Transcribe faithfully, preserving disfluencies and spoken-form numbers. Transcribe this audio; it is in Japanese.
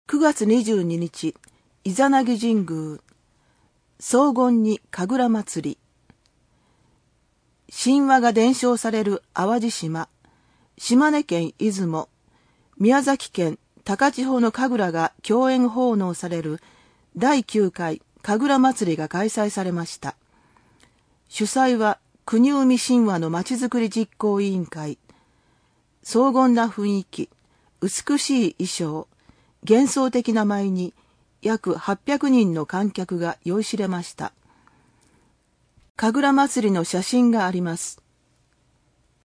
くがつにじゅうににち、イザナギ神宮、荘厳に神楽祭り。神話が伝承される淡路島、島根県出雲、宮崎県高千穂の神楽が共演奉納されるだいきゅうかい神楽祭りが開催されました。主催は国生神話のまちづくり実行委員会。荘厳な雰囲気、美しい衣装、幻想的な舞に約はっぴゃくにんの観客が酔いしれました。神楽祭りの写真があります。